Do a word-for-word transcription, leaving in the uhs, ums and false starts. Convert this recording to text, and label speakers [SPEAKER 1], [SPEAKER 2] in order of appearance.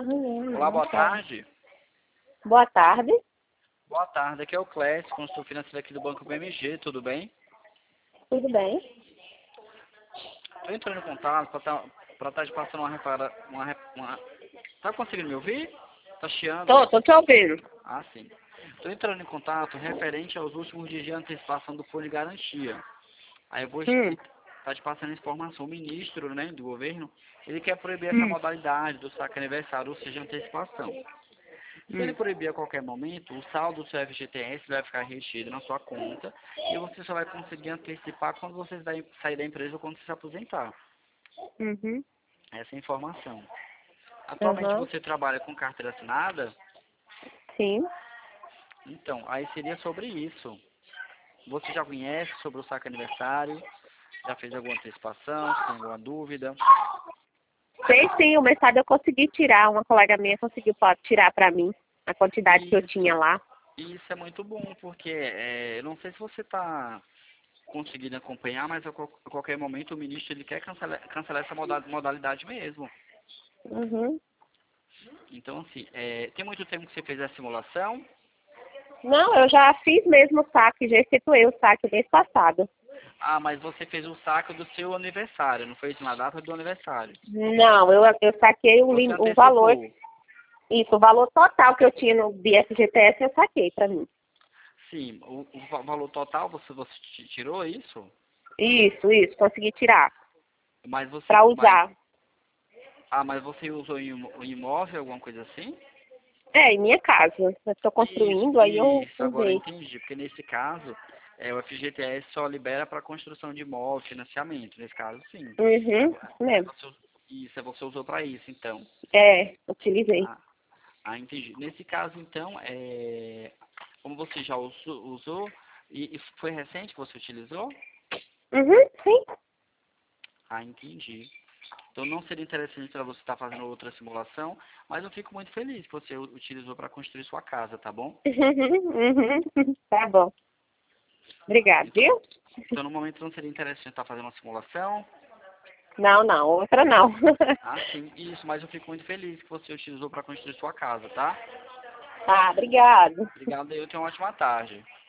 [SPEAKER 1] arranhando.
[SPEAKER 2] Olá, boa tarde.
[SPEAKER 1] Boa tarde.
[SPEAKER 2] Boa tarde, aqui é o Clécio, consultor financeiro aqui do Banco B M G, tudo bem?
[SPEAKER 1] Tudo bem?
[SPEAKER 2] Estou entrando em contato para estar tá, tá te passando uma repara... Uma, re- uma... Tá conseguindo me ouvir? Tá chiando?
[SPEAKER 1] Tô, tô te ouvindo.
[SPEAKER 2] Ah, sim. Estou entrando em contato referente aos últimos dias de antecipação do fundo de garantia. Aí eu vou estar
[SPEAKER 1] Hum,
[SPEAKER 2] tá te passando informação. O ministro, né, do governo, ele quer proibir essa
[SPEAKER 1] hum,
[SPEAKER 2] modalidade do saque aniversário, ou seja, antecipação. Se ele
[SPEAKER 1] hum,
[SPEAKER 2] proibir a qualquer momento, o saldo do seu F G T S vai ficar retido na sua conta e você só vai conseguir antecipar quando você sair sair da empresa ou quando você se aposentar.
[SPEAKER 1] uhum,
[SPEAKER 2] Essa é a informação. Atualmente
[SPEAKER 1] uhum,
[SPEAKER 2] você trabalha com carteira assinada?
[SPEAKER 1] sim.
[SPEAKER 2] Então, aí seria sobre isso. Você já conhece sobre o saque aniversário? Já fez alguma antecipação? Tem alguma dúvida?
[SPEAKER 1] Sei sim, o mestrado eu consegui tirar, uma colega minha conseguiu pa- tirar pra mim a quantidade que eu tinha
[SPEAKER 2] Isso.
[SPEAKER 1] lá.
[SPEAKER 2] Isso é muito bom, porque é, eu não sei se você está conseguindo acompanhar, mas a, qual- a qualquer momento o ministro ele quer cancelar, cancelar essa moda- modalidade mesmo.
[SPEAKER 1] Uhum.
[SPEAKER 2] Então, assim, é, tem muito tempo que você fez a simulação?
[SPEAKER 1] Não, eu já fiz mesmo o saque, já efetuei o saque mês passado.
[SPEAKER 2] Ah, mas você fez o saque do seu aniversário, não fez na data do aniversário.
[SPEAKER 1] Não, eu, eu saquei o,
[SPEAKER 2] Você
[SPEAKER 1] lim- o valor,
[SPEAKER 2] antecipou.
[SPEAKER 1] isso, o valor total que eu tinha no B F G T S eu saquei pra mim.
[SPEAKER 2] Sim, o, o va- valor total você, você ti- tirou isso?
[SPEAKER 1] Isso, isso, consegui tirar
[SPEAKER 2] Mas você,
[SPEAKER 1] pra
[SPEAKER 2] mas,
[SPEAKER 1] usar.
[SPEAKER 2] ah, mas você usou em um um imóvel, alguma coisa assim?
[SPEAKER 1] É, em minha casa. Eu estou
[SPEAKER 2] Isso,
[SPEAKER 1] construindo, aí eu
[SPEAKER 2] isso, agora eu
[SPEAKER 1] usei.
[SPEAKER 2] entendi, porque nesse caso, é, o F G T S só libera para construção de imóvel, financiamento, nesse caso sim. Aí,
[SPEAKER 1] Uhum,
[SPEAKER 2] vo-
[SPEAKER 1] isso
[SPEAKER 2] aí
[SPEAKER 1] mesmo.
[SPEAKER 2] você, us- isso, aí você usou para isso, então.
[SPEAKER 1] É, utilizei.
[SPEAKER 2] Ah, ah, entendi. Nesse caso, então, é, como você já usou, usou e, e foi recente que você utilizou?
[SPEAKER 1] Uhum, sim.
[SPEAKER 2] Ah, entendi. Então não seria interessante para você estar fazendo outra simulação, mas eu fico muito feliz que você u- utilizou para construir sua casa, tá bom?
[SPEAKER 1] Uhum, uhum. Tá bom. Obrigada,
[SPEAKER 2] Então,
[SPEAKER 1] viu?
[SPEAKER 2] então no momento não seria interessante estar fazendo uma simulação.
[SPEAKER 1] Não, não, outra não.
[SPEAKER 2] Ah, sim, isso, mas eu fico muito feliz que você utilizou para construir sua casa, tá?
[SPEAKER 1] Tá, obrigado.
[SPEAKER 2] Obrigado, eu tenho uma ótima tarde.